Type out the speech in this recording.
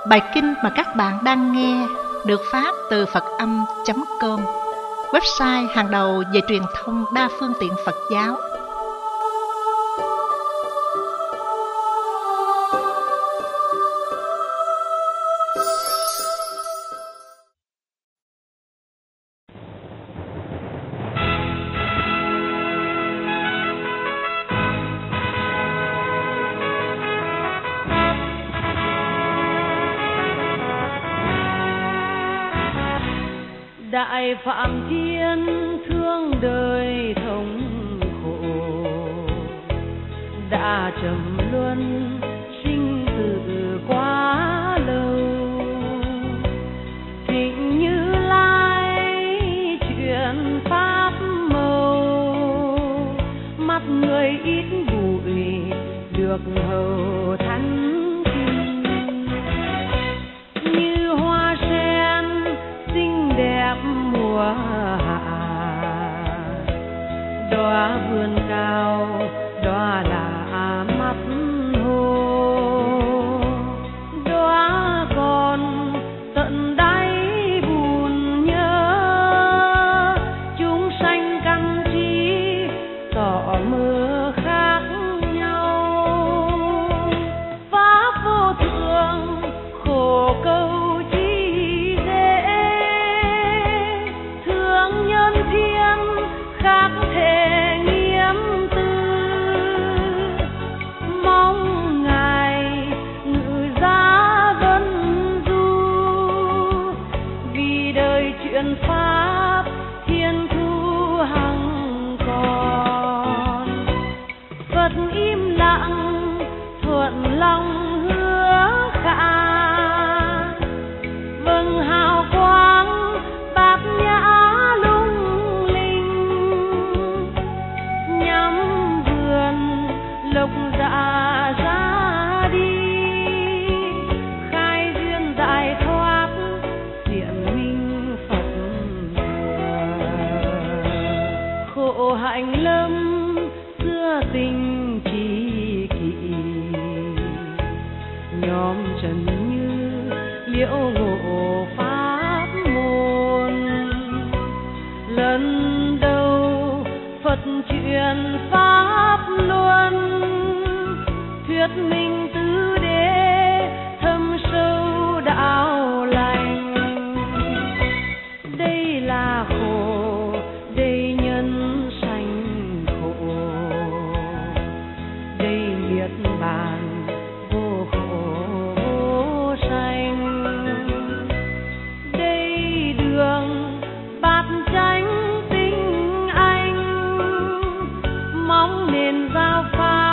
Bài kinh mà các bạn đang nghe được phát từ Phật-âm.com, website hàng đầu về truyền thông đa phương tiện Phật giáo. Đại Phạm Thiên thương đời thống khổ, đã trầm luân sinh tử quá lâu. Thịnh Như Lai chuyển pháp màu, mắt người ít bụi được hầu thánh. Mùa hạ đóa vườn cao, đóa là mắt hồ, đóa còn tận đáy buồn nhớ. Chúng sanh căn trí tỏ mơ khác nhau, pháp vô thường khổ câu khác thể nghiêm tư. Mong Ngài ngự giá vân du, vì đời chuyện pháp thiên thu hằng còn. Phật im lặng thuận lòng hứa khả, vâng hào quang bát nhã lộc dạ ra đi, khai duyên giải thoát diện minh Phật. Khổ hạnh lâm xưa tình tri kỷ, nhóm trần như liễu ngộ pháp môn. Lần đầu Phật truyền pháp luân, thuyết minh tứ đế thâm sâu đạo lành. Đây là khổ, đây nhân sanh khổ, đây niết bàn vô khổ vô sanh. Đây đường bát chánh tinh anh, mong nên giao pha